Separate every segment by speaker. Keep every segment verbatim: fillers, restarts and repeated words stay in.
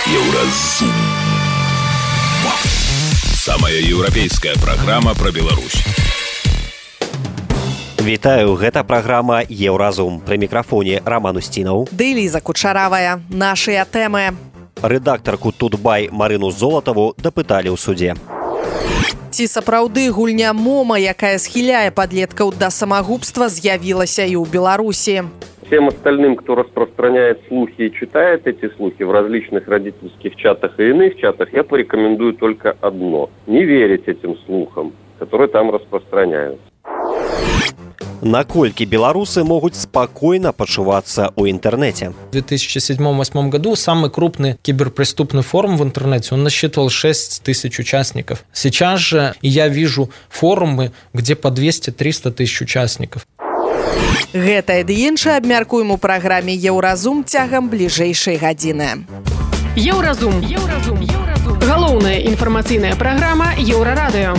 Speaker 1: Еўразум. Самая еўрапейская праграма пра Беларусь.
Speaker 2: Вітаю, гэта праграма «Еўразум». Пры мікрафоне Роман Устінаў.
Speaker 3: Ды Ліза Кучаравая. Нашыя тэмы.
Speaker 2: Рэдактарку Тутбай Марыну Золатаву дапыталі ў суде.
Speaker 3: Ці сапраўды гульня мома, якая схіляе падлеткаў да самагубства, з'явілася і ў Беларусі?
Speaker 4: Всем остальным, кто распространяет слухи и читает эти слухи в различных родительских чатах и иных чатах, я порекомендую только одно. Не верить этим слухам, которые там распространяются.
Speaker 2: Наколькі белорусы могут спокойно почуваться у интернете?
Speaker 5: В две тысячи седьмом — две тысячи восьмом году самый крупный киберпреступный форум в интернете, он насчитывал шесть тысяч участников. Сейчас же я вижу форумы, где по двести-триста тысяч участников.
Speaker 3: Гэта і іншае абмяркуем у праграме «Еўразум» цягам бліжэйшай гадзіны.
Speaker 6: Еўразум. Еўразум. Еўразум. Галоўная інфармацыйная праграма Еўрарадыё.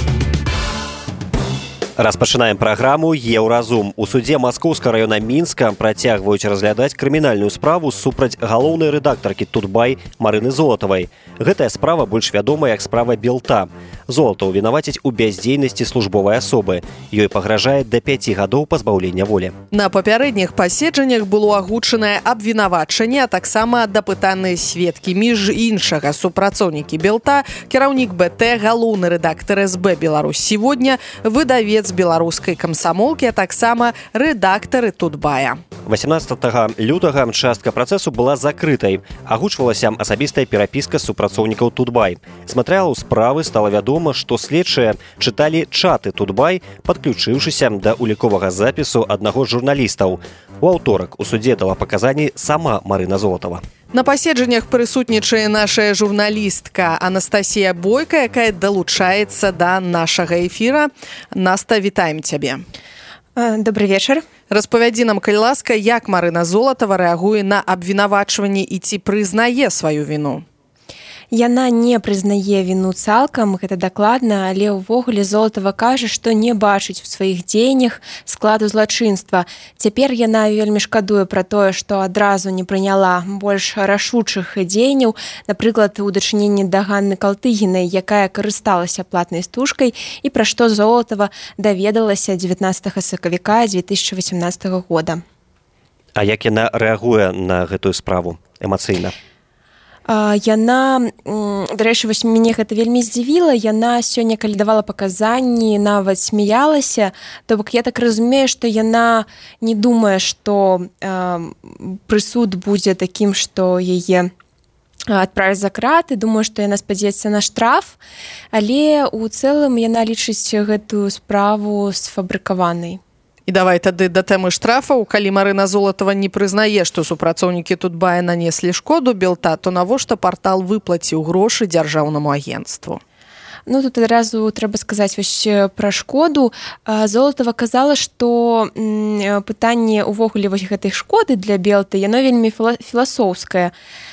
Speaker 2: Распачынаем праграму «Еўразум». У судзе Маскоўскага раёна Мінска працягваюць разглядаць крымінальную справу супраць галоўнай рэдактаркі Тутбай Марыны Золатавай. Гэтая справа больш вядомая як справа Белта. Золатаву вінавацяць у бяздзейнасці службовай асобы. Ёй пагражае да пяці гадоў пазбаўлення волі.
Speaker 3: На папярэдніх паседжаннях было агучанае абвінавачанне, а таксама дапытаныя сведкі. Між іншага, супрацоўнікі Белта, кіраўнік БТ, галоўны рэдактар СБ «Беларусь сегодня», выдавец беларускай камсамолкі, а таксама рэдактары Тутбая.
Speaker 2: восемнадцатага лютага частка працэсу была закрытай. Агучвалася асабістая перапіска супрацоўнікаў Тутбай. З матэрыялаў справы стала вядома, што следчыя чыталі чаты Тутбай, падключыўшыся да уліковага запісу аднаго з журналістаў. У аўторак у судзе дала паказанні сама Марына Золатава.
Speaker 3: На паседжаннях прысутнічае наша журналістка Анастасія Бойка, якая далучаецца да нашага эфіра. Наста, вітаем цябе.
Speaker 7: Добрый вечар.
Speaker 3: Распавядзі нам, калі ласка, як Марына Золатава рэагуе на абвінавачванне і ці прызнае сваю віну?
Speaker 7: Яна не прызнае віну цалкам, гэта дакладна, але ўвогуле Золатава кажа, што не бачыць у сваіх дзеяннях складу злачынства. Цяпер яна вельмі шкадуе пра тое, што адразу не прыняла больш рашучых дзеянняў, напрыклад, у дачыненні да Ганны Калтыгінай, якая карысталася платнай стужкай, і пра што Золатава даведалася дзевятнаццатага сакавіка дзве тысячы васямнаццатага года.
Speaker 2: А як яна рэагуе на гэтую справу эмацыйна?
Speaker 7: Яна, дарэчы, вось мяне гэта вельмі здзівіла, яна сёння, калі давала паказанні, нават смяялася, то бок я так разумею, што яна не думае, што э, прысуд будзе такім, што яе адправяць за краты, думаю, што яна спадзяецца на штраф, але ў цэлым яна лічыць гэтую справу сфабрыкаванай.
Speaker 3: І давай тады да тэмы штрафаў. Калі Марына Золатава не прызнае, што супрацоўнікі Тутбая нанеслі шкоду Белта, то навошта партал выплаціў грошы дзяржаўнаму агенцтву?
Speaker 7: Ну, тут адразу трэба сказаць вось пра шкоду. Золатава казала, што пытанне ўвогуле вось гэтай шкоды для Белта, яно вельмі філасофскае.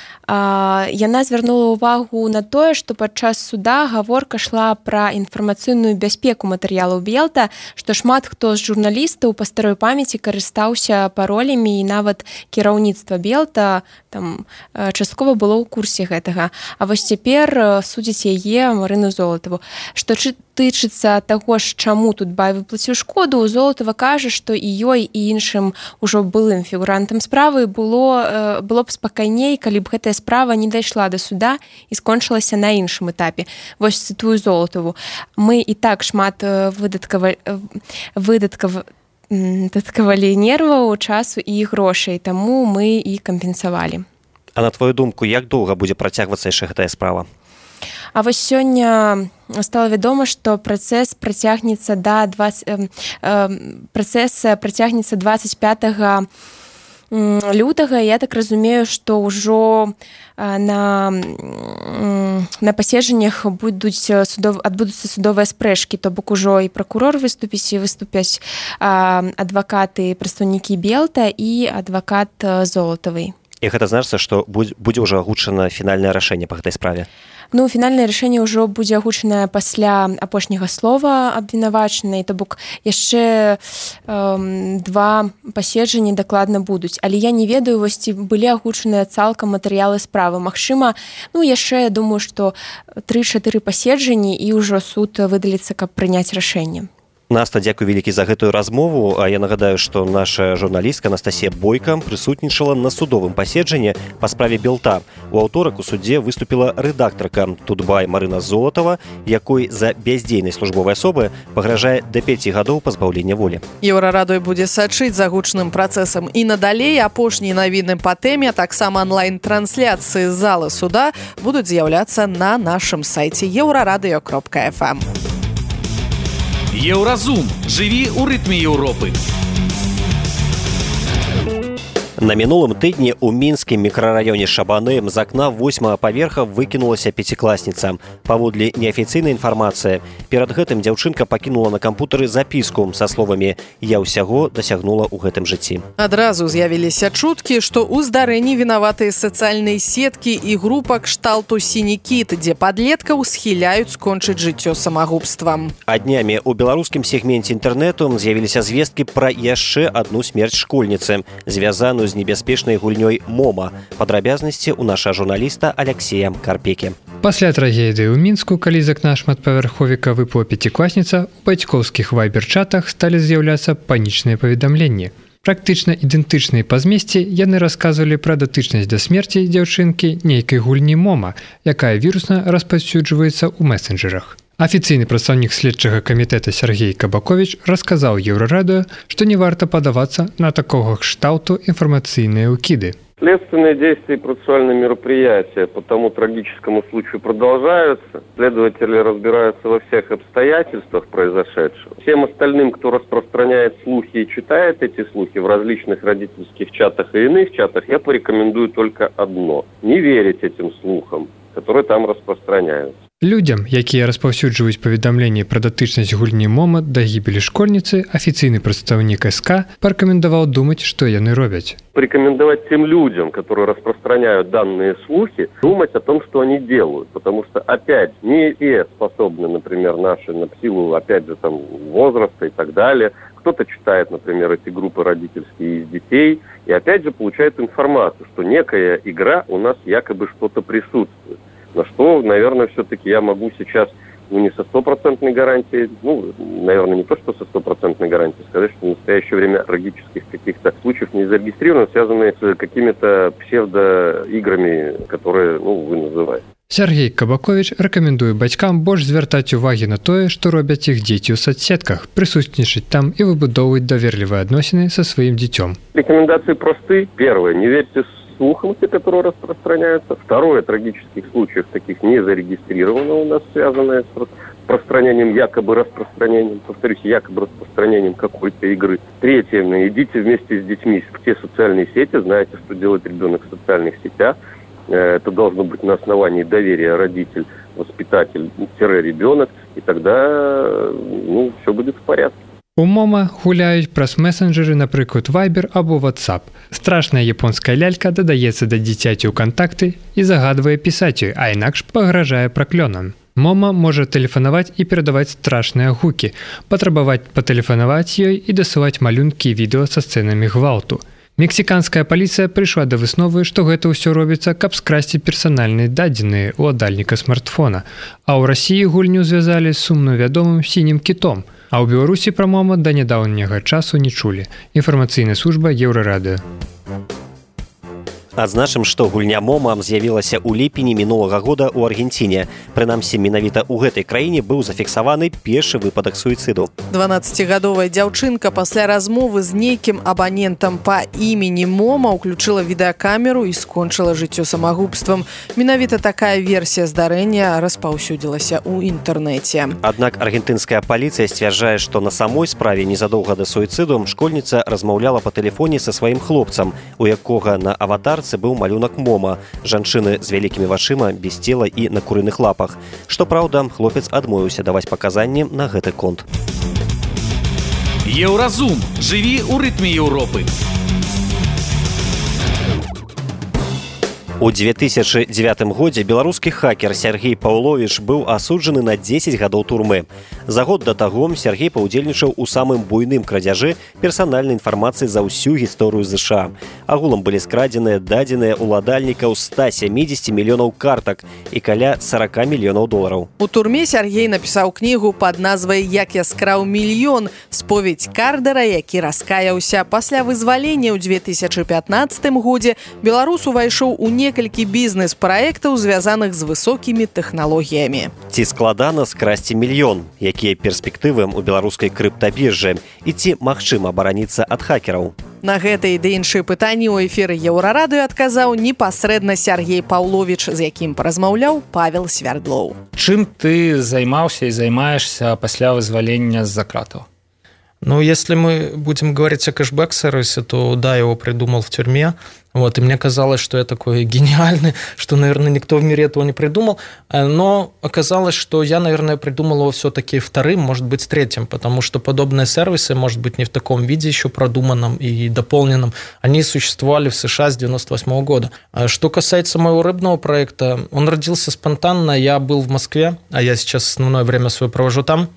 Speaker 7: Яна звярнула ўвагу на тое, што падчас суда гаворка шла пра інфармацыйную бяспеку матэрыялаў Белта, што шмат хто з журналістаў па старой памяці карыстаўся паролямі, і нават кіраўніцтва Белта там часткова было ў курсе гэтага. А вось цяпер судзяць яе, Марыну Золатаву. Што тычыцца таго ж, чаму Тутбай выплаціў шкоду, Золатава кажа, што і ёй, і іншым ужо былым фігурантам справы было, было б спакайней, калі б гэтая справа не дайшла да суда і скончылася на іншым этапе. Вось цытую Золатаву. Мы і так шмат выдаткавалі, выдаткавалі нерваў, часу і грошай, таму мы і кампенсавалі.
Speaker 2: А на твою думку, як доўга будзе працягвацца яшчэ гэтая справа?
Speaker 7: А вось сёння стала вядома, што працэс працягнецца да двадцать э, э, працэс працягнецца двадцать пятага лютага. Я так разумею, што ўжо на, на паседжаннях будуць судов, адбудуцца судовыя спрэчкі, то бок ужо і пракурор выступіць, і выступяць адвакаты, прадстаўнікі Белта і адвакат Золатавай.
Speaker 2: І гэта значыцца, што будзе ўжо агучана фінальнае рашэнне па гэтай справе.
Speaker 7: Ну, фінальнае рашэнне ўжо будзе агучанае пасля апошняга слова абвінавачанай, то бок яшчэ эм, два паседжанні дакладна будуць. Але я не ведаю, вось ці былі агучаныя цалкам матэрыялы справы. Магчыма, ну яшчэ я думаю, што тры-чатыры паседжанні і ўжо суд выдаліцца, каб прыняць рашэнне.
Speaker 2: Наста, дзякуй вялікі за гэтую размову. А я нагадаю, што наша журналістка Анастасія Бойка прысутнічала на судовым паседжанні па справе Белта. У аўторак у судзе выступіла рэдактарка Тутбай Марына Золатова, якой за бяздзейнасць службовай асобы пагражае да пяці гадоў пазбаўлення волі.
Speaker 3: Еўрарадыё будзе сачыць за гучным працэсам і надалей. Апошнія навіны па тэме, таксама онлайн-трансляцыі з залы суда будуць з'яўляцца на нашым сайце еўрарадыё кропка эф эм.
Speaker 1: Еўразум. Жыві ў рытме Еўропы.
Speaker 2: На мінулым тыдні ў мінскім мікрараёне Шабаны з акна восьмага паверха выкінулася пяцікласніца. Паводле неафіцыйнай інфармацыі, перад гэтым дзяўчынка пакінула на кампутары запіску са словамі «Я ўсяго дасягнула ў гэтым жыцці».
Speaker 3: Адразу з'явіліся чуткі, што ў здарэнні вінаватыя сацыяльныя сеткі і група кшталту «Сіні кіт», дзе падлеткаў схіляюць скончыць жыццё самагубствам.
Speaker 2: А днямі ў беларускім сегменце інтэрнэту з'явіліся звесткі пра яшчэ адну смерць школьніцы, звязаную з небяспечнай гульнёй «Мома». Падрабязнасці ў наша журналіста Алексея Карпекі.
Speaker 8: Пасля трагедыі ў Мінску, калі з акна шматпавярховіка выпала пяцікласніца, у бацькоўскіх вайбер-чатах сталі з'яўляцца панічныя паведамленні. Практычна ідэнтычныя па змесце яны расказвалі пра датычнасць да смерці дзяўчынкі нейкай гульні «Мома», якая вірусна распаўсюджваецца ў месенджерах. Афіцыйны прадстаўнік следчага камітэта Сергей Кабакович расказаў Еўрарадыё, што не варта падавацца на такога кшталту информационные укиды.
Speaker 4: Следственные действия и процессуальные мероприятия по тому трагическому случаю продолжаются. Следователи разбираются во всех обстоятельствах произошедшего. Всем остальным, кто распространяет слухи и читает эти слухи в различных родительских чатах и иных чатах, я порекомендую только одно – не верить этим слухам, которые там распространяются.
Speaker 8: Людям, якія распаўсюджваюць паведамленні пра датычнасць гульні «Мома» да гібелі школьніцы, афіцыйны прадстаўнік СК парэкамендаваў думаць, што яны робяць.
Speaker 4: Порекомендовать тем людям, которые распространяют данные слухи, думать о том, что они делают. Потому что, опять, не все способны, например, наши, на силу, опять же, там, возраста и так далее. Кто-то читает, например, эти группы родительские из детей, и опять же получает информацию, что некая игра у нас якобы что-то присутствует. На что, наверное, все-таки я могу сейчас, ну, не со стопроцентной гарантией, ну, наверное, не то, что со стопроцентной гарантией, сказать, что в настоящее время трагических каких-то случаев не зарегистрировано, связанные с какими-то псевдоиграми, которые, ну, вы называете.
Speaker 8: Сергей Кабакович рэкамендуе бацькам больш звяртаць увагі на тое, што робяць іх дзеці ў соцсетках, прысутнічаць там і выбудоўваць даверлівыя адносіны са сваім дзіцём.
Speaker 4: Рекомендации просты. Первое. Не верьте слухам, которые распространяются. Второе, трагических случаев таких не зарегистрировано у нас, связанное с распространением, якобы распространением, повторюсь, якобы распространением какой-то игры. Третье, идите вместе с детьми в те социальные сети, знаете, что делает ребенок в социальных сетях. Это должно быть на основании доверия родитель, воспитатель, ребенок, и тогда, ну, все будет в порядке.
Speaker 8: У «Мома» гуляюць праз месенджеры, напрыклад, Viber або WhatsApp. Страшная японская лялька дадаецца да дзіцяці ў кантакты і загадвае пісаць ёй, а інакш пагражае праклёнам. «Мома» можа тэлефанаваць і перадаваць страшныя гукі, патрабаваць патэлефанаваць ёй і дасылаць малюнкі і відэо са сцэнамі гвалту. Мексіканская паліцыя прыйшла да высновы, што гэта ўсё робіцца, каб скрасці персанальныя дадзеныя ў ўладальніка смартфона. А ў Расіі гульню звязалі з сумна вядомым «Сінім кітом». А ў Беларусі пра «Мома» да нядаўняга часу не чулі. Інфармацыйная служба Еўрарадыё.
Speaker 2: Адзначым, што гульня «Мома» з'явілася ў ліпені мінулага года ў Аргенціне. Прынамсі, менавіта ў гэтай краіне быў зафіксаваны першы выпадак суіцыду.
Speaker 3: дванаццацігадовая дзяўчынка пасля размовы з нейкім абанентам па імені «Мома» ўключыла відэакамеру і скончыла жыццё самагубствам. Менавіта такая версія здарэння распаўсюдзілася ў інтэрнэце.
Speaker 2: Аднак аргентынская паліцыя сцвярджае, што на самой справе незадоўга да суіцыду школьніца размаўляла па тэлефоне са сваім хлопцам, у якога на аватарцы быў малюнак «Мома», жанчыны з вялікімі вачыма, без цела і на курыных лапах. Што праўда, хлопец адмовіўся даваць паказанні на гэты конт.
Speaker 1: Еўразум. Жыві ў рытме Еўропы.
Speaker 2: У две тысячи девятым годзе беларускі хакер Сергей Паўловіч быў асуджаны на дзесяць гадоў турмы. За год да таго Сергей паўдзельнічаў у самым буйным крадзяжы персанальнай інфармацыі за ўсю гісторыю ЗША. Агулам былі скрадзеныя дадзеныя ўладальнікаў ста сямідзесяці мільёнаў картак і каля сорок мільёнаў долараў.
Speaker 3: У турме Сергей напісаў кнігу пад назвай «Як я скраў мільён», споведь кардара, які раскаяўся. Пасля вызвалення ў две тысячи пятнаццатым годзе беларус увайшоў у некалькі бізнес-праектаў, звязаных з высокімі тэхналогіямі.
Speaker 2: Ці складана скрасці мільён? Якія перспектывы у беларускай крыптабіржы? І ці магчыма абараніцца ад хакераў?
Speaker 3: На гэтыя ды іншыя пытанні ў эфіры Еўрарадыё адказаў непасрэдна Сергей Паўловіч, з якім паразмаўляў Павел Свярдлоў.
Speaker 9: Чым ты займаўся і займаешься пасля вызвалення з-за кратаў?
Speaker 5: Ну, если мы будем говорить о кэшбэк-сервисе, то да, его придумал в тюрьме. Вот, и мне казалось, что я такой гениальный, что, наверное, никто в мире этого не придумал. Но оказалось, что я, наверное, придумал его все-таки вторым, может быть, третьим, потому что подобные сервисы, может быть, не в таком виде еще продуманном и дополненном, они существовали в США с девяносто восьмого года. Что касается моего рыбного проекта, он родился спонтанно. Я был в Москве, а я сейчас основное время свое провожу там.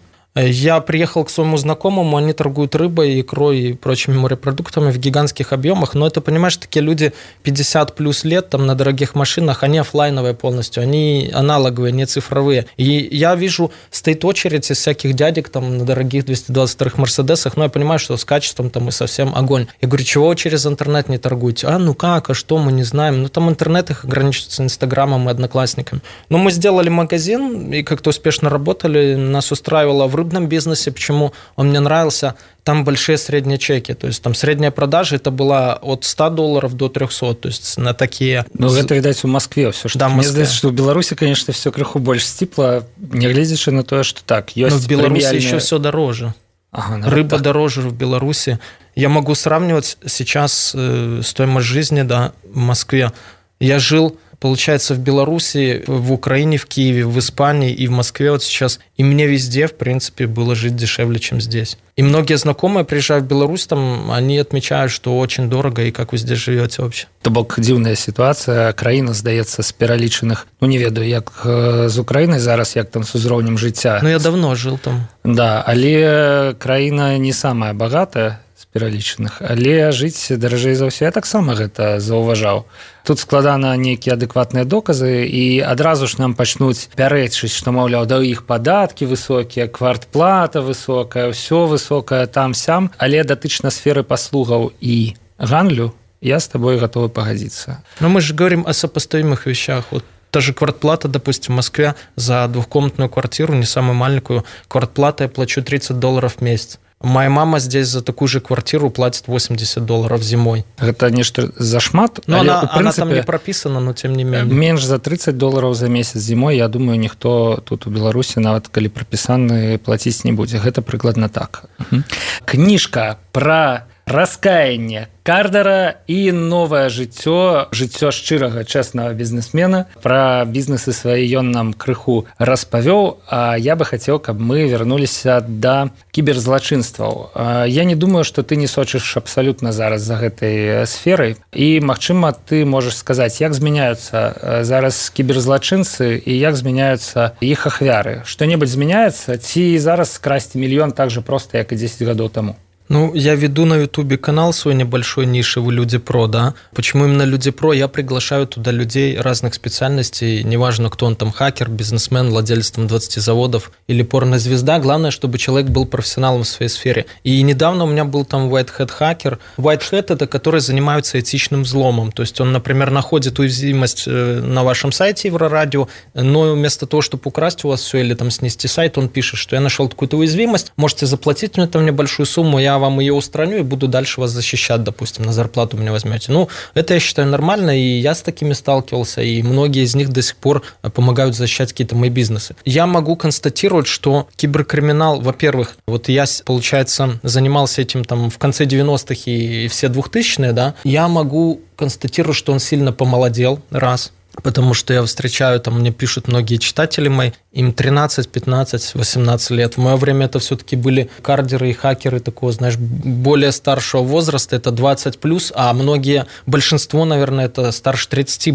Speaker 5: Я приехал к своему знакомому, они торгуют рыбой, икрой и прочими морепродуктами в гигантских объемах, но это, понимаешь, такие люди пятьдесят плюс лет там на дорогих машинах, они офлайновые полностью, они аналоговые, не цифровые. И я вижу, стоит очередь из всяких дядек там на дорогих двести двадцать вторых Мерседесах, но я понимаю, что с качеством там и совсем огонь. Я говорю, чего через интернет не торгуете? А, ну как, а что, мы не знаем. Ну там интернет их ограничивается Инстаграмом и Одноклассниками. Но мы сделали магазин, и как-то успешно работали, нас устраивало в рыбном бизнесе. Почему он мне нравился? Там большие средние чеки, то есть там средняя продажа это была от ста долларов до трёхсот, то есть на такие...
Speaker 9: Ну, это, видать, у Москве все.
Speaker 5: Да,
Speaker 9: мне кажется, что в Беларуси, конечно, все крыху больше стипла, не глядишь на то, что так.
Speaker 5: Но в Беларуси премиальные... еще все дороже.
Speaker 9: Ага,
Speaker 5: Рыба
Speaker 9: так.
Speaker 5: дороже в Беларуси. Я могу сравнивать сейчас э, стоимость жизни, да, в Москве. Я жил, получается, в Беларуси, в Украине, в Киеве, в Испании и в Москве вот сейчас. И мне везде, в принципе, было жить дешевле, чем здесь. И многие знакомые, приезжая в Беларусь, там, они отмечают, что очень дорого, и как вы здесь живете вообще.
Speaker 9: То бок дзіўная сітуацыя, краіна, здаецца, з пералічаных, ну не ведаю, як з Украінай зараз, як там з узроўнем жыцця.
Speaker 5: Ну я давно жил там.
Speaker 9: Да, але краіна не самая багатая, пералічаных, але жыць даражэй за ўсё. Я таксама гэта заўважаў. Тут складана нейкія адэкватныя доказы, і адразу ж нам пачнуць пярэчыць, што, маўляў, да іх падаткі высокія, квартплата высокая, ўсё высокае там-сям, але датычна сферы паслугаў і гандлю я з табой гатовы пагадзіцца.
Speaker 5: Но мы же говорим о сопоставимых вещах. Вот та же квартплата, допустим, в Москве за двухкомнатную квартиру, не самую маленькую, квартплата я плачу тридцать долларов в месяц. Моя мама здесь за такую же квартиру платит восемьдесят долларов зимой.
Speaker 9: Это нечто зашмат,
Speaker 5: но она, принципе, она там не прописана, но тем не менее.
Speaker 9: Меньше за тридцать долларов за месяц зимой, я думаю, никто тут у Беларуси, нават калі прапісаны, платіць не будзе. Гэта прыкладна так. Угу. Кніжка про раскаянне кардара і новае жыццё, жыццё шчырага, чэснага бізнесмена. Пра бізнесы свае ён нам крыху распавёў, а я бы хацеў, каб мы вярнуліся да кіберзлачынстваў. Я не думаю, што ты не сочыш абсалютна зараз за гэтай сферай, і, магчыма, ты можаш сказаць, як змяняюцца зараз кіберзлачынцы і як змяняюцца іх ахвяры. Што-небудзь змяняецца, ці зараз скрасці мільён так же проста, як і дзесяць гадоў таму?
Speaker 5: Ну, я веду на Ютубе канал свой небольшой нишевый «Люди Про», да. Почему именно «Люди Про»? Я приглашаю туда людей разных специальностей, неважно, кто он там, хакер, бизнесмен, владелец там двадцати заводов или порнозвезда. Главное, чтобы человек был профессионалом в своей сфере. И недавно у меня был там White Hat хакер. White Hat – это который занимается этичным взломом. То есть он, например, находит уязвимость на вашем сайте Еврорадио, но вместо того, чтобы украсть у вас все или там снести сайт, он пишет, что я нашел какую-то уязвимость, можете заплатить мне там небольшую сумму, я вам ее устраню и буду дальше вас защищать, допустим, на зарплату меня возьмете. Ну, это я считаю нормально, и я с такими сталкивался, и многие из них до сих пор помогают защищать какие-то мои бизнесы. Я могу констатировать, что киберкриминал, во-первых, вот я, получается, занимался этим там в конце девяностых и все двухтысячные, да, я могу констатировать, что он сильно помолодел, раз. Потому что я встречаю, там мне пишут многие читатели мои, им тринадцать, пятнадцать, восемнадцать лет. В мое время это все-таки были кардеры и хакеры такого, знаешь, более старшего возраста, это двадцать плюс, а многие, большинство, наверное, это старше тридцати было.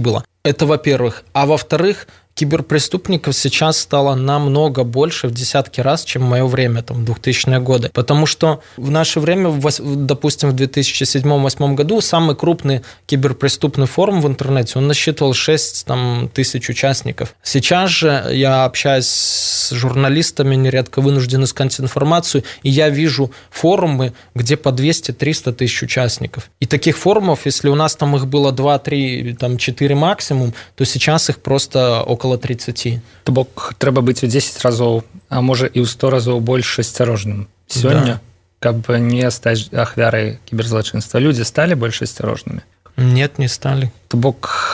Speaker 5: Это во-первых. А во-вторых, киберпреступников сейчас стало намного больше, в десятки раз, чем в мое время, там, двухтысячные годы. Потому что в наше время, допустим, в две тысячи седьмом-две тысячи восьмом году самый крупный киберпреступный форум в интернете, он насчитывал шесть там, тысяч участников. Сейчас же я общаюсь с журналистами, нередко вынужден искать информацию, и я вижу форумы, где по двести-триста тысяч участников. И таких форумов, если у нас там их было два-три, там, четыре максимум, то сейчас их просто около около тридцати.
Speaker 9: То бок трэба быць у десять разоў, а можа і ў сто разоў больш асцярожным сёння, да. Каб не стаць ахвярай кіберзлачынства. Людзі сталі больш асцярожнымі?
Speaker 5: Нет, не сталі.
Speaker 9: То бок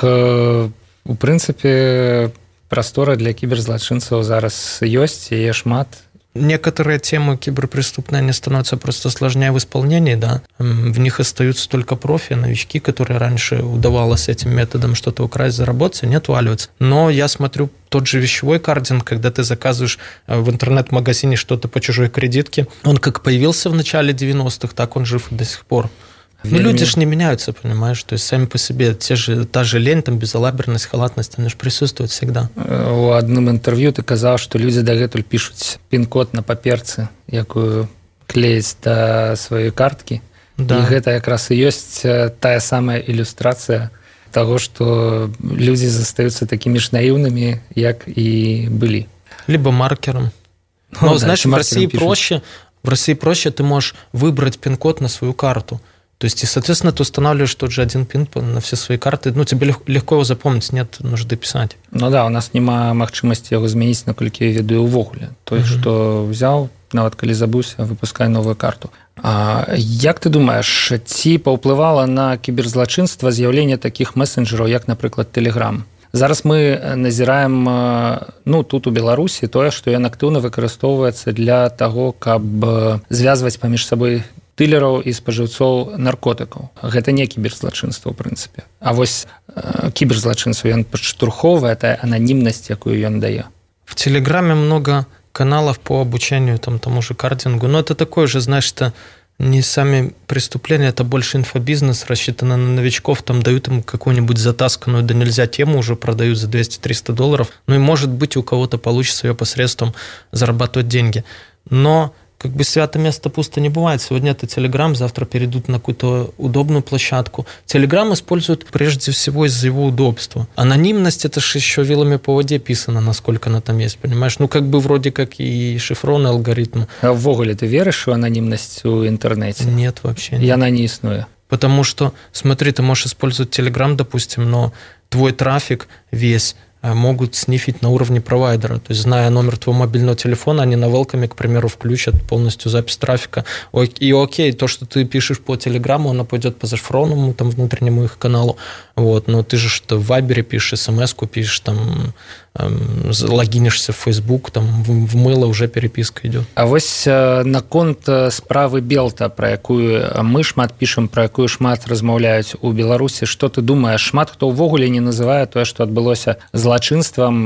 Speaker 9: у прынцыпе прастора для кіберзлачынцаў зараз ёсць, яе шмат.
Speaker 5: Некоторые темы киберпреступные, они становятся просто сложнее в исполнении, да. В них остаются только профи, новички, которые раньше удавалось этим методом что-то украсть, заработать, они отваливаются. Но я смотрю тот же вещевой кардинг, когда ты заказываешь в интернет-магазине что-то по чужой кредитке, он как появился в начале девяностых, так он жив до сих пор. Ну, люди же не меняются, понимаешь, то есть сами по себе, те же, та же лень, там, безалаберность, халатность, они же присутствуют всегда.
Speaker 9: У одном интервью ты сказал, что люди дагэтуль пишут пин-код на паперцы, якую клеить до своей картки, да. И это как раз и есть та самая иллюстрация того, что люди остаются такими же наивными, как и были.
Speaker 5: Либо маркером. Но, ну, да, знаешь, в России пишут. проще, в России проще ты можешь выбрать пин-код на свою карту. То есть, и, соответственно, ты устанавливаешь тот же один пин на все свои карты. Ну, тебе легко его запомнить, нет нужды писать.
Speaker 9: Ну да, у нас нема магчымасці яго змяніць, наколькі я ведаю ўвогуле. То есть, mm-hmm. што взял, нават калі забыўся, выпускай новую карту. А як ты думаеш, ці паўплывала на кіберзлачынства з'яўленне такіх месенджераў, як, напрыклад, Telegram? Зараз мы назіраем, ну, тут у Беларусі тое, што ён актыўна выкарыстоўваецца для таго, каб звязваць паміж сабой дылераў і спажыўцоў наркотыкаў. Гэта не кіберзлачынства, ў прынцыпе. А вось э, кіберзлачынства ён падштурхоўвае тая анонимность, якую ён дае.
Speaker 5: В Телеграме много каналов по обучению там, тому же кардингу, но это такое же, знаешь, что не сами преступления, это больше инфобизнес, рассчитано на новичков, там дают им какую-нибудь затасканную, да нельзя тему, уже продают за двести-триста долларов, ну и может быть у кого-то получится ее посредством зарабатывать деньги. Но как бы свято место пусто не бывает. Сегодня это Telegram, завтра перейдут на какую-то удобную площадку. Telegram используют прежде всего из-за его удобства. Анонимность, это же еще вилами по воде писано, насколько она там есть, понимаешь? Ну, как бы вроде как и шифровный алгоритм.
Speaker 9: А ввогуле ты веришь в анонимность в интернете?
Speaker 5: Нет, вообще нет.
Speaker 9: И она не існуе?
Speaker 5: Потому что, смотри, ты можешь использовать Telegram, допустим, но твой трафик весь могут снифить на уровне провайдера. То есть, зная номер твоего мобильного телефона, они на Welcome, к примеру, включат полностью запись трафика. И окей, то, что ты пишешь по Телеграмму, оно пойдет по зашифрованному, там, внутреннему их каналу. Вот. Но ты же что в Вайбере пишешь, смс-ку пишешь, там, эм, логинишься в Facebook, там, в, в мыло уже переписка идет.
Speaker 9: А вось наконт справы Белта, про якую мы шмат пишем, про якую шмат размаўляюць у Беларусі, что ты думаешь? Шмат хто ўвогуле не называе тое, што адбылося злачынствам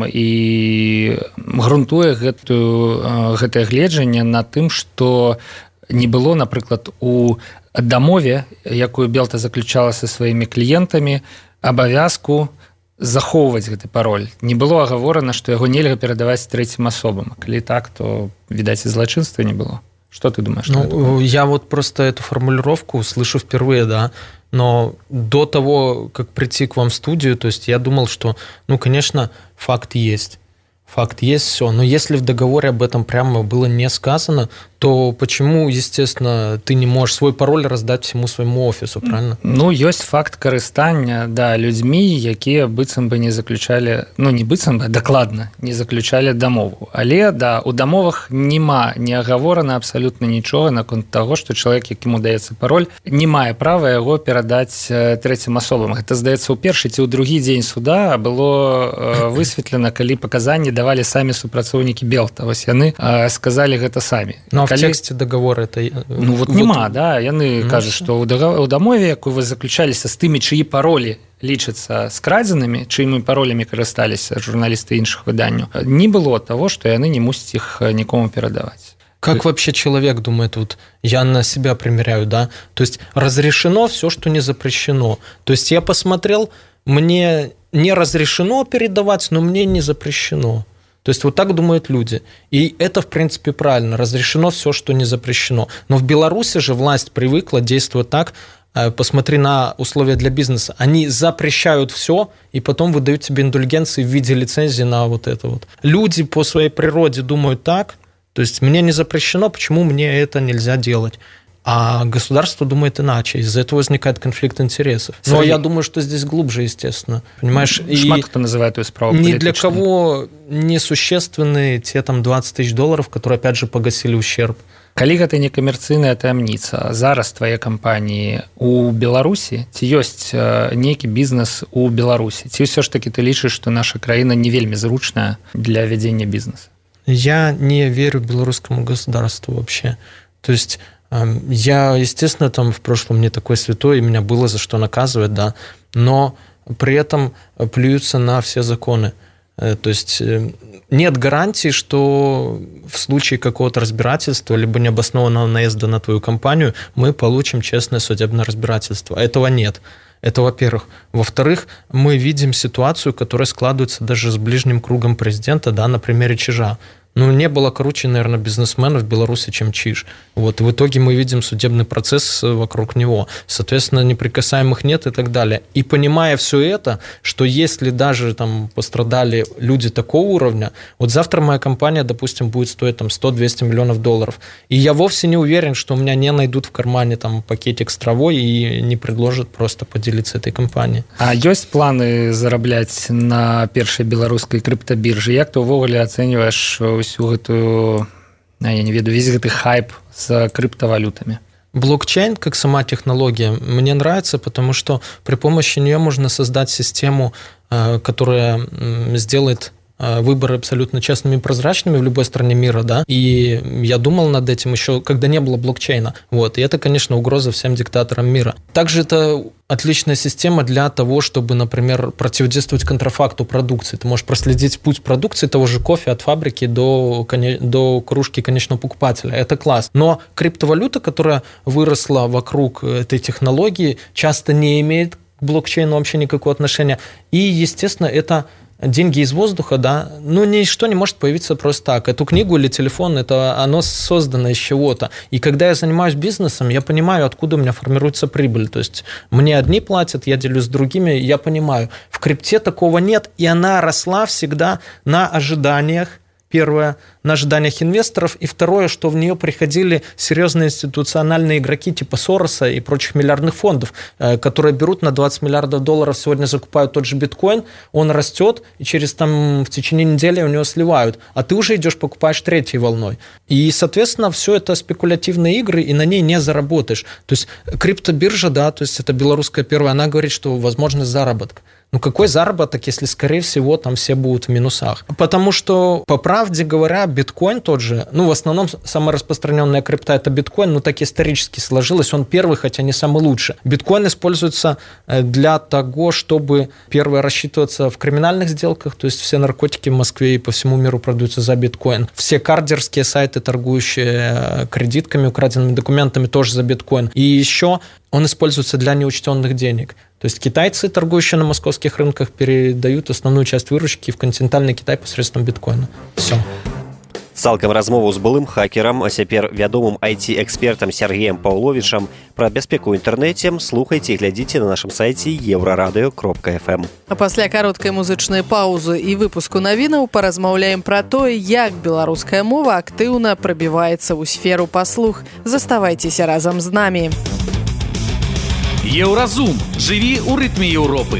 Speaker 9: і грунтуе гэтую, гэтае гледжанне на тым, што не было, напрыклад, у дамове, якую Белта заключала са сваімі кліентамі, абавязку захоўваць гэты пароль. Не было агаворана, што яго нельга перадаваць трэцім асобам. Калі так, то, відаць, і злачынства не было. Что ты думаешь?
Speaker 5: Ну, я вот просто эту формулировку слышу впервые, да, но до того, как прийти к вам в студию, то есть я думал, что, ну, конечно, факт есть. Факт есть, все. Но если в договоре об этом прямо было не сказано, то почему, естественно, ты не можешь свой пароль раздать всему своему офису, правильно?
Speaker 9: Ну, ёсць факт карыстання, да, людзьмі, якія быццам бы не заключалі, ну, не быццам бы, дакладна, не заключалі дамову. Але, да, у дамовах нема, не агаворана абсалютна нічога наконт таго, што чалавек, якіму даецца пароль, не мае права яго перадаць трэцім асобам. Гэта, здаецца, у першы ці ў другі дзень суда было высветлена, калі паказанні давалі самі супрацоўнікі Белта. Вось яны сказалі гэта самі.
Speaker 5: Ну, в тексте договора это...
Speaker 9: Ну, вот, вот нема, да. Яны ну, кажуць, што ў дамове, якую вы заключаліся з тымі, чыі паролі лічацца скрадзенымі, чыімі паролямі карысталіся журналісты іншых выданняў, не было того, што яны не мусяць іх нікому перадаваць.
Speaker 5: Как вообще человек думает, вот я на себя примеряю, да? То есть разрешено все, что не запрещено. То есть я посмотрел, мне не разрешено передавать, но мне не запрещено. То есть вот так думают люди. И это, в принципе, правильно. Разрешено все, что не запрещено. Но в Беларуси же власть привыкла действовать так. Посмотри на условия для бизнеса. Они запрещают все, и потом выдают тебе индульгенции в виде лицензии на вот это вот. Люди по своей природе думают так. То есть мне не запрещено, почему мне это нельзя делать? А государство думает иначе. Из-за этого возникает конфликт интересов. Но
Speaker 9: Сергей,
Speaker 5: я думаю, что здесь глубже, естественно. Понимаешь?
Speaker 9: Шмат
Speaker 5: и
Speaker 9: кто называет ее справа
Speaker 5: ни для кого несущественны те там двадцать тысяч долларов, которые, опять же, погасили ущерб.
Speaker 9: Калі гэта не камерцыйная таямніца, зараз твае кампаніі у Беларусі, ці ёсць нейкі бізнес у Беларусі? Ці ўсё ж таки ты лічыш, што наша краіна не вельмі зручная для вядзення бізнеса?
Speaker 5: Я не верю белорусскому государству вообще. То есть я, естественно, там в прошлом не такой святой, и меня было за что наказывать, да, но при этом плюются на все законы. То есть нет гарантии, что в случае какого-то разбирательства либо необоснованного наезда на твою компанию мы получим честное судебное разбирательство. Этого нет. Это, во-первых. Во-вторых, мы видим ситуацию, которая складывается даже с ближним кругом президента, да, на примере Чижа. Ну, не было круче, наверное, бизнесмена в Беларуси, чем Чиж. Вот. И в итоге мы видим судебный процесс вокруг него. Соответственно, неприкасаемых нет и так далее. И понимая все это, что если даже там пострадали люди такого уровня, вот завтра моя компания, допустим, будет стоить там сто-двести миллионов долларов. И я вовсе не уверен, что у меня не найдут в кармане там пакетик с травой и не предложат просто поделиться этой компанией.
Speaker 9: А есть планы зарабляць на першай беларускай крыптабіржы? Як ты ўвогуле ацэньваеш всю гэтую, я не ведаю, весь гэты хайп с криптовалютами?
Speaker 5: Блокчейн, как сама технология, мне нравится, потому что при помощи нее можно создать систему, которая сделает выборы абсолютно честными и прозрачными в любой стране мира, да, и я думал над этим еще, когда не было блокчейна, вот, и это, конечно, угроза всем диктаторам мира. Также это отличная система для того, чтобы, например, противодействовать контрафакту продукции. Ты можешь проследить путь продукции того же кофе от фабрики до, до кружки конечного покупателя. Это класс. Но криптовалюта, которая выросла вокруг этой технологии, часто не имеет к блокчейну вообще никакого отношения. И, естественно, это деньги из воздуха, да, ну, ничто не может появиться просто так. Эту книгу или телефон, это оно создано из чего-то. И когда я занимаюсь бизнесом, я понимаю, откуда у меня формируется прибыль. То есть мне одни платят, я делюсь с другими, я понимаю. В крипте такого нет, и она росла всегда на ожиданиях. Первое, на ожиданиях инвесторов, и второе, что в нее приходили серьезные институциональные игроки типа Сороса и прочих миллиардных фондов, которые берут на двадцать миллиардов долларов, сегодня закупают тот же биткоин, он растет, и через там в течение недели у него сливают, а ты уже идешь покупаешь третьей волной. И, соответственно, все это спекулятивные игры, и на ней не заработаешь. То есть криптобиржа, да, то есть это белорусская первая, она говорит, что возможность заработка. Ну, какой заработок, если, скорее всего, там все будут в минусах? Потому что, по правде говоря, биткоин тот же, ну, в основном самая распространенная крипта – это биткоин, но так исторически сложилось, он первый, хотя не самый лучший. Биткоин используется для того, чтобы, первое, рассчитываться в криминальных сделках, то есть все наркотики в Москве и по всему миру продаются за биткоин. Все кардерские сайты, торгующие кредитками, украденными документами, тоже за биткоин. И еще он используется для неучтенных денег. То есть китайцы, торгующие на московских рынках, передают основную часть выручки в континентальный Китай посредством биткоина. Все.
Speaker 2: Цалкам размову з былым хакерам, а цяпер вядомым ай ти-экспертам Сергеем Паўловічам пра бяспеку ў інтэрнэце слухайце і глядзіце на нашым сайце еўрарадыё кропка эф эм.
Speaker 3: А пасля кароткай музычнай паўзы і выпуску навінаў паразмаўляем пра тое, як беларуская мова актыўна прабіваецца ў сферу паслуг. Заставайцеся разам з намі.
Speaker 1: Еўразум. Жыві ў рытме Еўропы.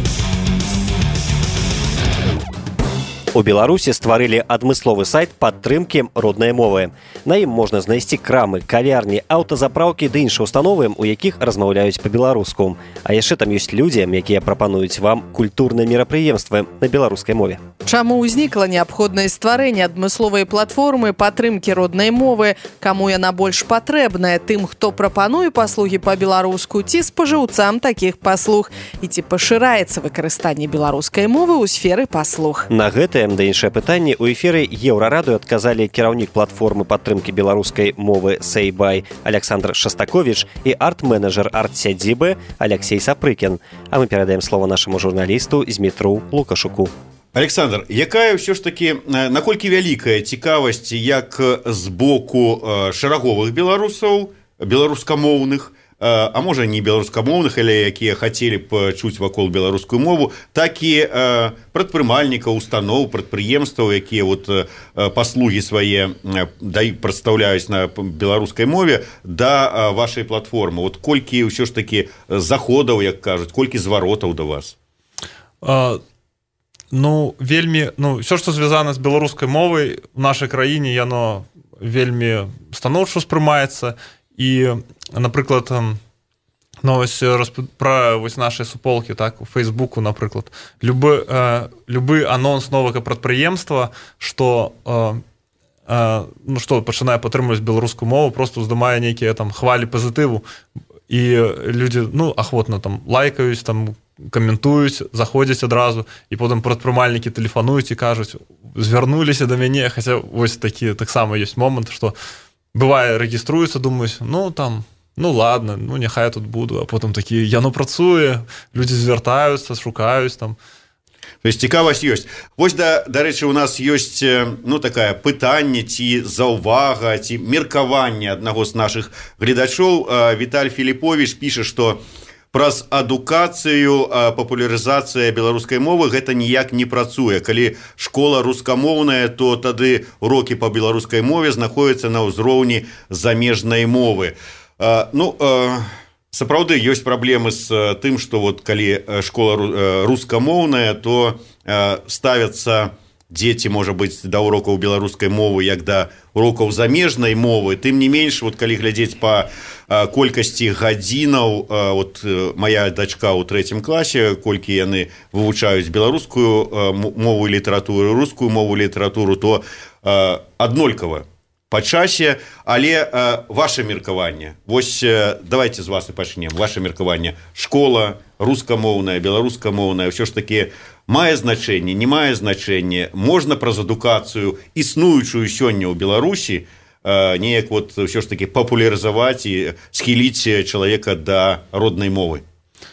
Speaker 2: У Беларусі стварылі адмысловы сайт падтрымкі роднай мовы. На ім можна знайсці крамы, кавярні, аўтазапраўкі ды іншыя установы, у якіх размаўляюць па-беларуску. А яшчэ там ёсць людзі, якія прапануюць вам культурныя мерапрыемствы на беларускай мове.
Speaker 3: Чаму ўзнікла неабходнасць стварэння адмысловай платформы падтрымкі роднай мовы? Каму яна больш патрэбная? Тым, хто прапануе паслугі па-беларуску, ці спажыўцам такіх паслуг? І ці пашыраецца выкарыстанне беларускай мовы ў сферы паслуг?
Speaker 2: На гэтае Перайдзем да іншае пытанне. У эфіры Еўрарадыё адказалі кіраўнік платформы падтрымкі беларускай мовы Сейбай Александр Шастакович і арт-менеджер арт-сядзібы Алексей Сапрыкін. А мы перадаем слово нашаму журналісту Змітру Лукашуку.
Speaker 10: Александр, якая ўсё ж такі, наколькі вялікая цікавасць як з боку шараговых беларусаў, беларускамоўных, а можа не беларускамоўных, але якія хацелі б чуць вакол беларускую мову, так і прадпрымальнікаў, устаноў, прадпрыемстваў, якія вот паслугі свае прадстаўляюць на беларускай мове да вашай платформы. Вот колькі ўсё ж такі заходаў, як кажуць, колькі зваротаў да вас?
Speaker 11: А, ну, вельмі, ну, ўсё, што звязана з беларускай мовай у нашай краіне, яно вельмі станоўча ўспрымаецца. І, напрыклад, ну, ось, пра вось нашыя суполкі, так, у Фейсбуку, напрыклад, любы, э, любы анонс новага прадпрыемства, што, э, э, ну, што пачынае падтрымліваць беларускую мову, просто ўздымае нейкія там хвалі пазітыву, і людзі, ну, ахвотна там лайкаюць, там каментуюць, заходзяць адразу, і потым прадпрымальнікі тэлефануюць і кажуць, звярнуліся да мяне, хаця вось такі таксама ёсць момант, што бывае, рэгіструюцца, думаюць, ну, там, ну, ладно, ну, няхай я тут буду, а потым такі, яно працуе, людзі звяртаюцца, шукаюць там.
Speaker 10: То есть цікавасць ёсць. Вось, да, дарэчы, у нас ёсць, ну, такая пытанне, ці заўвага, ці меркаванне аднаго з нашых гледачоў. Віталь Філіповіч піша, што праз адукацыю, папулярызацыя беларускай мовы гэта ніяк не працуе. Калі школа рускамоўная, то тады урокі па беларускай мове знаходзяцца на ўзроўні замежнай мовы. Ну, сапраўды ёсць праблемы з тым, што вот калі школа рускамоўная, то ставяцца дзеці, можа быць, да урокаў беларускай мовы, як да урокаў замежнай мовы. Тым не менш, вот калі глядзець па колькасці гадзінаў, вот моя дачка ў трэцім класе, колькі яны вывучаюць беларускую мову і літаратуру, рускую мову і літаратуру, то аднолькава па часе, але ваше меркаванне. Вось давайте з вас і пачнем. Ваше меркаванне. Школа рускамоўная, беларускамоўная, ўсё ж такі мае значэнне, не мае значэнне. Можна праз адукацыю, існуючую сёння ў Беларусі, неяк вот ўсё ж такі папулярызаваць і схіліць чалавека да роднай мовы.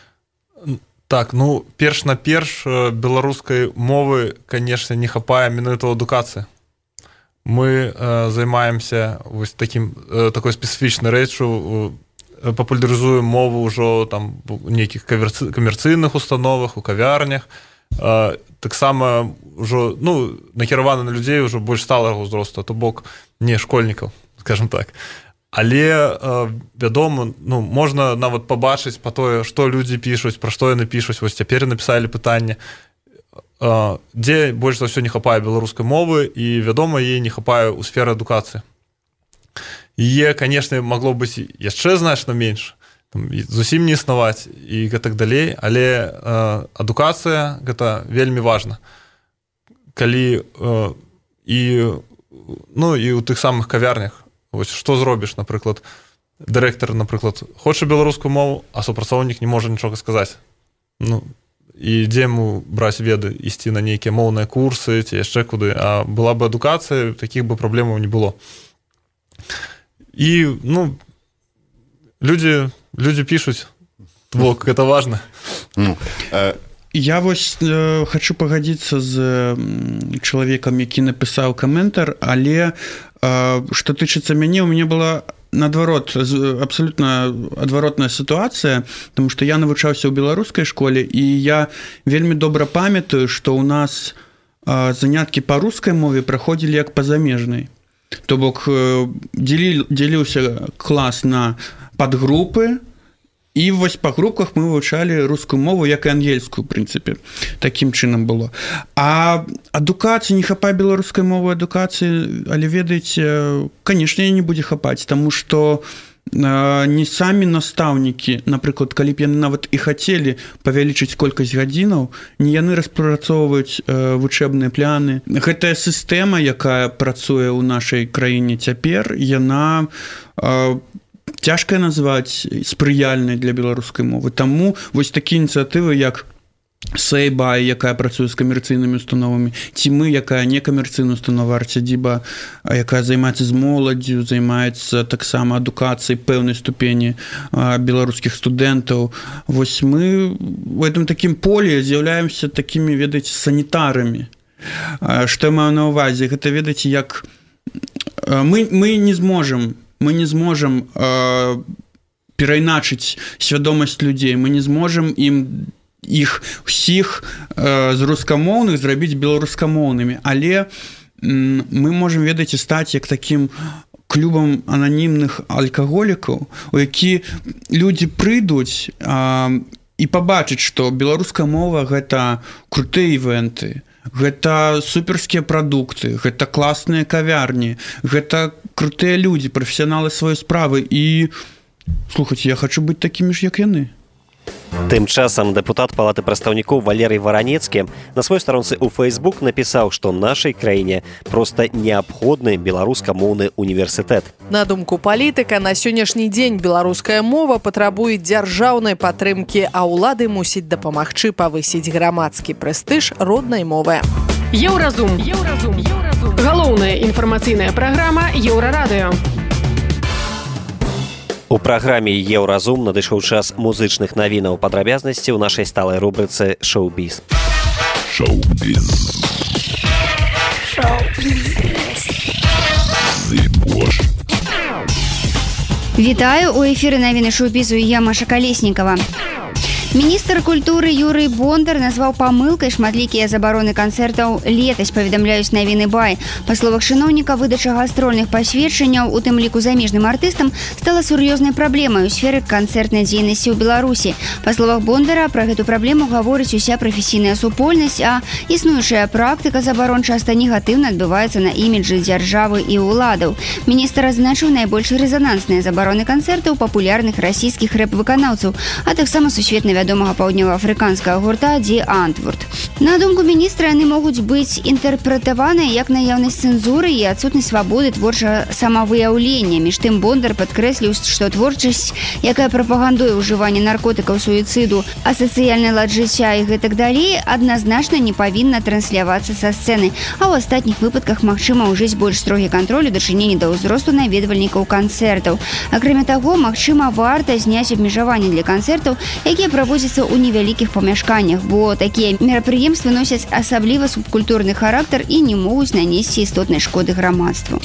Speaker 11: Так, ну, перш-наперш беларускай мовы, конечно, не хапае менавіта ў адукацыі. Мы э, займаемся вось таким, э, такой спецыфічнай рэччу, э, папулярызуем мову ўжо там у нейкіх камерцыйных установах, у кавярнях. Э, таксама ўжо, ну, накіравана на людзей ўжо больш сталага ўзросту, то бок не школьнікаў, скажем так. Але, э, вядома, ну, можна нават пабачыць па тое, што людзі пішуць, пра што яны пішуць. Вось цяпер напісалі пытанне, дзе больш за ўсё не хапае беларускай мовы, і, вядома, яе не хапае ў сферы адукацыі. Яе, канешне, магло быць яшчэ значна менш, там, зусім не існаваць і гэтак далей, але э, адукацыя гэта вельмі важна. Калі э, і, ну, і ў тых самых кавярнях, вось што зробіш, напрыклад, дырэктар, напрыклад, хоча беларускую мову, а супрацоўнік не можа нічога сказаць. Ну, і дзе яму браць веды, ісці на нейкія моўныя курсы ці яшчэ куды, а была бы адукацыя, такіх бы праблемаў не было. І, ну, людзі, людзі пішуць, бок, гэта важна.
Speaker 12: Ну, э... Я вось э, хочу пагадзіцца з чалавекам, які напісаў каментар, але э, што тычыцца мяне, у мяне была наадварот, абсолютно адваротная сітуацыя, тому што я навучаўся ў беларускай школе, і я вельмі добра памятаю, што ў нас э, заняткі па рускай мове праходзілі як па замежнай. То бок э, дзелі, дзеліўся клас на падгрупы, і вось па групках мы вывучалі рускую мову, як і ангельскую, у прынцыпе. Такім чынам было. А адукацыі, не хапае беларускай мовы адукацыі, але ведаеце, канешне, не будзе хапаць, таму што не самі настаўнікі, напрыклад, калі б яны нават і хацелі павялічыць колькасць гадзінаў, не яны распрацоўваюць вучэбныя пляны. Гэтая сістэма, якая працуе ў нашай краіне цяпер, яна цяжка назваць спрыяльнай для беларускай мовы. Таму вось такія ініцыятывы, як Сейбай, якая працуе з камерцыйнымі установамі, ці мы, якая некамерцыйная установа Арцядзіба, якая займаецца з моладдзю, займаецца таксама адукацыяй пэўнай ступені беларускіх студэнтаў. Вось мы в этом такім полі з'яўляемся такімі, ведаеце, санітарамі. Што я маю на ўвазе? Гэта, ведаеце, як мы, мы не зможам, мы не зможам э, перайначыць свядомасць людзей, мы не зможам ім іх усіх э, з рускамоўных зрабіць беларускамоўнымі, але м, мы можам, ведаеце, стаць як такім клубам ананімных алкаголікаў, у які людзі прыйдуць э, і пабачаць, што беларуская мова – гэта крутыя івенты, гэта суперскія прадукты, гэта класныя кавярні, гэта крутыя людзі, прафесіяналы сваёй справы, і слухайце, я хачу быць такімі ж, як яны.
Speaker 2: Тым часам дэпутат палаты прадстаўнікоў Валерый Варанецкі на сваёй старонцы ў Facebook напісаў, што нашай краіне проста неабходны беларускамоўны універсітэт.
Speaker 3: На думку палітыка, на сённяшні дзень беларуская мова патрабуе дзяржаўнай падтрымкі, а ўлады мусіць дапамагчы павысіць грамадскі прэстыж роднай мовы.
Speaker 6: Еўразум. Еўразум. Еўразум. Галоўная інфармацыйная праграма Еўрарадыё.
Speaker 2: У праграме «Еўразум» надышоў час музычных навінаў, падрабязнасці ў нашай сталай рубрыцы «Шоу-біз».
Speaker 13: Шоу-біз.
Speaker 14: Вітаю, у эфіры навіны шоу-бізу, я Маша Калеснікава. Міністр культуры Юрый Бондар назваў памылкай шматлікія забароны канцэртаў летась, паведамляюць навіны Бай. Па словах чыноўніка, выдача гастрольных пасведчанняў, у тым ліку замежным артыстам, стала сур'ёзнай праблемай у сферы канцэртнай дзейнасці ў Беларусі. Па словах Бондара, пра гэту праблему гаворыць уся прафесійная супольнасць, а існуючая практыка забарон часта негатыўна адбываецца на іміджы дзяржавы і ўладаў. Міністр адзначыў найбольш рэзанансныя забароны канцэртаў папулярных расійскіх рэп-выканаўцаў, а таксама сусветна вядомага паўднёва-афрыканскага гурта «Ді Антвурд». На думку міністра, яны могуць быць інтэрпрэтаваныя як наяўнасць цэнзуры і адсутнасць свабоды творчага самавыяўлення. Між тым Бондар падкрэсліў, што творчасць, якая прапагандуе ўжыванне наркотыкаў, суіцыду, асацыяльны лад жыцця і гэтак далей, адназначна не павінна транслявацца са сцэны, а ў астатніх выпадках магчыма ўжыць больш строгі кантроль у дачыненні да ўзросту наведвальнікаў канцэртаў. Акрамя таго, магчыма, варта зняць абмежаванні для канцэртаў, якія праводзяцца праводзіцца ў невялікіх памяшканнях, бо такія мерапрыемствы носяць асабліва субкультурны характар і не могуць нанесці істотнай шкоды грамадству.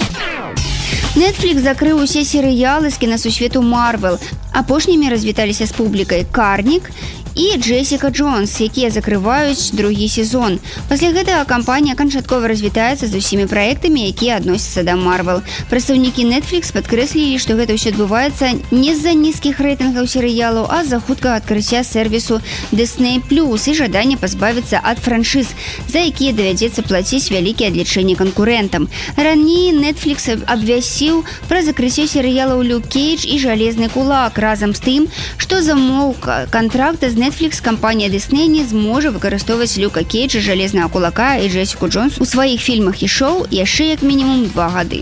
Speaker 14: Netflix закрыў усе серыялы з кінасусвету Marvel. Апошнімі развіталіся з публікай «Карнік» і «Джессіка Джонс», якія закрываюць другі сезон. Пасля гэтага кампанія канчаткова развітаецца з усімі праектамі, якія адносяцца да Marvel. Прадстаўнікі Netflix падкрэслілі, што гэта ўсё адбываецца не з-за нізкіх рэйтынгаў серыялаў, а з-за хуткага адкрыцця сервісу Disney плюс і жадання пазбавіцца ад франшыз, за якія давядзецца плаціць вялікія адлічэнні канкурэнтам. Раней Netflix абвясціў пра закрыццё серыялаў «Люк Кейдж» і «Жалезны кулак», разам з тым, што за умоў кантракта з Netflix кампанія Disney не зможа выкарыстоўваць Люка Кейджа, Жалезнага кулака і Джессіку Джонс у сваіх фільмах і шоу яшчэ як мінімум два гады.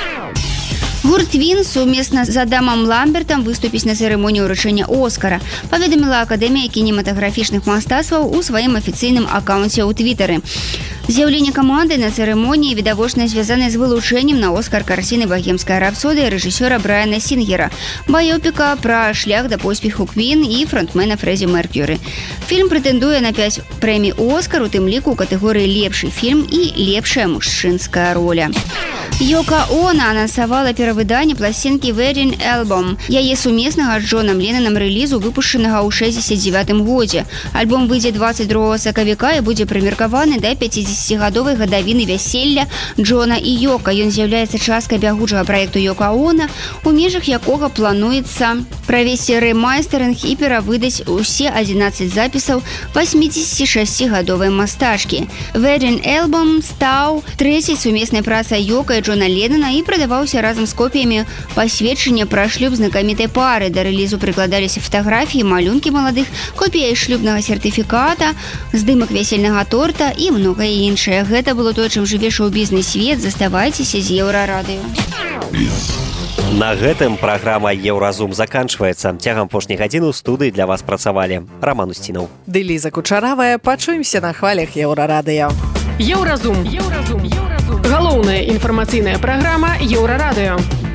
Speaker 14: Гурт Твін сумесна з Адамам Ламбертам выступіць на цырымоніі ўручэння Оскара, паведаміла Акадэмія кінематаграфічных мастацтваў у сваім афіцыйным акаунце ў Твітары. З'яўленне каманды на цырымоніі відавочна звязана з вылучэннем на Оскар карціны «Багемская рапсодыя» рэжысёра Брайана Сінгера, баёпіка пра шлях да поспеху Квін і фронтмена Фрэзі Меркьюры. Фільм прэтэндуе на пяць прэмій «Оскар», у тым ліку ў катэгорыі «Лепшы фільм» і «Лепшая мужчынская роля». Йока Оно анансавала перавыданне пласцінкі «Wedding Album», яе сумеснага з Джонам Леннанам рэлізу, выпушчанага ў шэсцьдзесят дзевятым годзе. Альбом выйдзе дваццаць другога сакавіка і будзе прымеркаваны да пяцідзесяцігадовай гадавіны вяселля Джона і Йока. Ён з'яўляецца часткай бягучага праекту Йока Оно, у межах якога плануецца правесці рэмайстэрынг і перавыдаць усе адзінаццаць запісаў васьмідзесяцішасцігадовай мастачкі. «Wedding Album» стаў трэцяй сумеснай працай Йока і Джона Леннана і прадаваўся разам з копіямі пасведчання пра шлюб знакамітай пары. Да рэлізу прыкладаліся фатаграфіі, малюнкі маладых, копія шлюбнага сертыфіката, здымак вясельнага торта і многае іншае. Гэта было тое, чым жыве шоу-бізнес свет. Заставайцеся з Еўрарадыё.
Speaker 2: На гэтым праграма «Еўразум» заканчваецца. Цягам апошняй гадзіны ў студыі для вас працавалі Роман Устінаў.
Speaker 3: Ды Ліза Кучаравая. Пачуемся на хвалях Еўрарадыё.
Speaker 6: Еўразум. Еўразум. Галоўная інфармацыйная праграма Еўрарадыё.